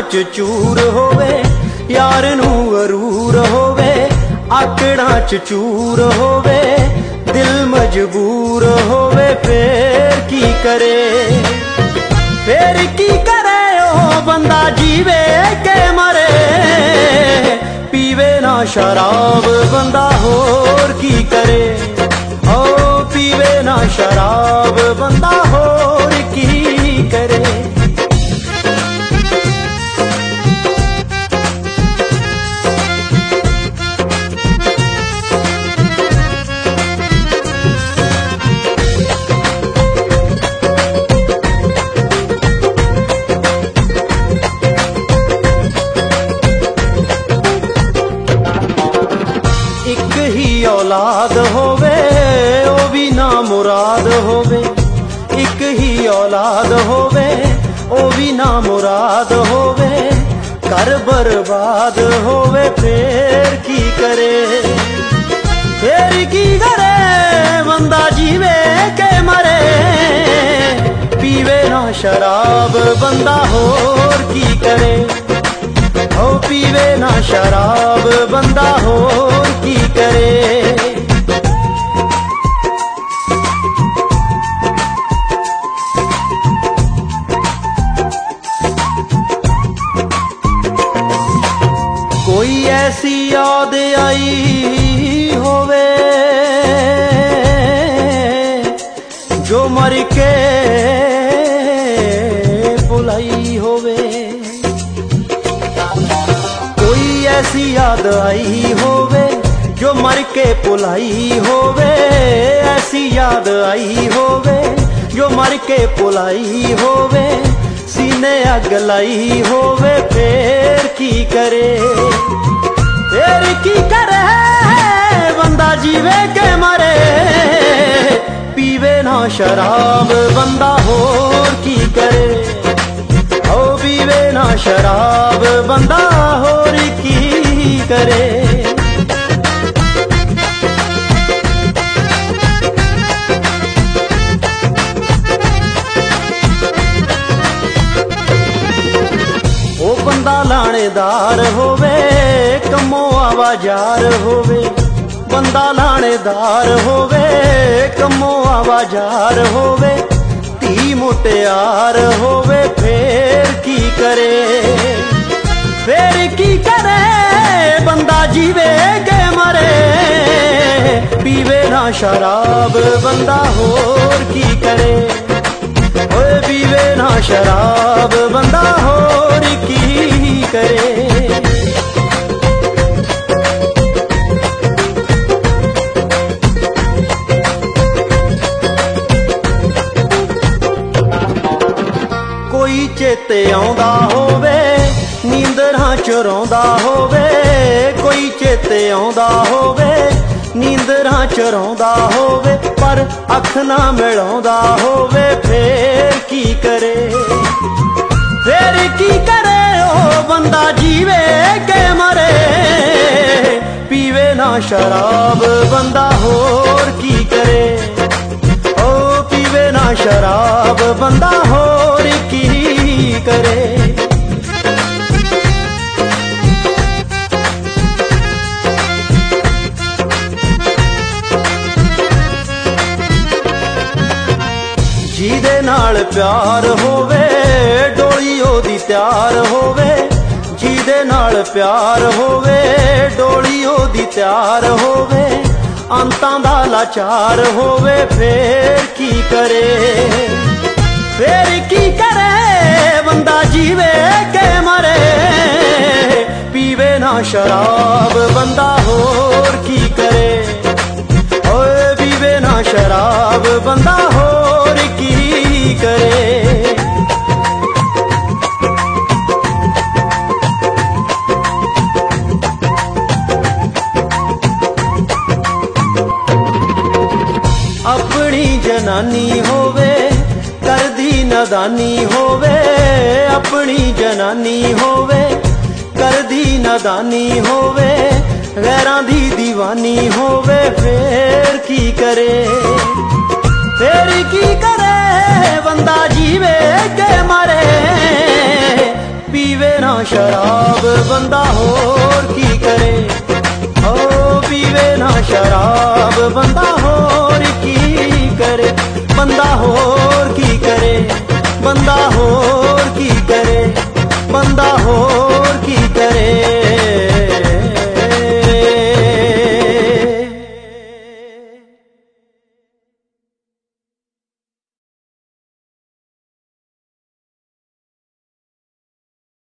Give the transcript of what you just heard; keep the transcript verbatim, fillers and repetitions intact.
च चूर होवे, यार नू अरूर होवे, आकड़ा च चूर होवे, दिल मजबूर होवे, फिर की करे, फिर की करे ओ बंदा जीवे के मरे, पीवे ना शराब बंदा होर की करे, ओ पीवे ना शराब बंदा होर की करे। एक ही औलाद होवे ओ भी ना मुराद होवे, एक ही औलाद होवे ओ भी ना मुराद होवे, कर बर्बाद होवे, फिर की करे, फिर की करे बंदा जीवे के मरे, पीवे ना शराब बंदा होर की करे, ओ पीवे ना शराब बंदा होर की करे। कोई ऐसी याद आई होवे जो मर के बुलाई होवे, ऐसी याद आई होवे जो मर के पुलाई होवे, ऐसी याद आई होवे जो मर के पुलाई होवे, सीने अग लाई होवे, फिर की करे, फिर की करे बंदा जीवे के मरे, पीवे ना शराब बंदा होर की करे, ओ पीवे ना शराब बंदा होर की करे। ओ बंदा लाणेदार होवे, कमो आवाजार होवे, बंदा लाणेदार होवे, कमो आवाजार होवे, धी मुटियार होवे, फिर की करे, फिर की करे बंदा जीवे के मरे, पीवे ना शराब बंदा होर की करे, ओए पीवे ना शराब बंदा होर की करे। कोई चेते आउंदा होवे, नींदरां च रौंदा होवे, कोई चेते आउंदा होवे, नींदरां च रौंदा होवे, पर अख ना मिलाउंदा होवे, फिर की करे, फिर की करे ओ बंदा जीवे के मरे, पीवे ना शराब बंदा होर की करे, ओ पीवे ना शराब बंदा होर की करे। ਜਿਹਦੇ ਨਾਲ ਪਿਆਰ ਹੋਵੇ ਡੋਲੀ ਉਹਦੀ ਤਿਆਰ ਹੋਵੇ, ਜਿਹਦੇ ਨਾਲ ਪਿਆਰ ਹੋਵੇ ਡੋਲੀ ਉਹਦੀ ਤਿਆਰ ਹੋਵੇ, ਅੰਤਾਂ ਦਾ ਲਾਚਾਰ ਹੋਵੇ, ਫੇਰ ਕੀ ਕਰੇ, ਫੇਰ ਕੀ ਕਰੇ ਬੰਦਾ ਜੀਵੇ ਕੇ ਮਰੇ, ਪੀਵੇ ਨਾ ਸ਼ਰਾਬ ਬੰਦਾ ਹੋਰ ਕੀ ਕਰੇ, ਓਏ ਪੀਵੇ ਨਾ ਸ਼ਰਾਬ ਬੰਦਾ ਹੋਰ ਕੀ ਕਰੇ। अपनी जनानी होवे करदी नादानी होवे, अपनी जनानी होवे करदी नादानी होवे, गैरां दी दीवानी होवे, फेर की करे, फेर की करे बंदा जीवे के मरे, पीवे ना शराब बंदा होर की करे, ओ पीवे ना शराब बंदा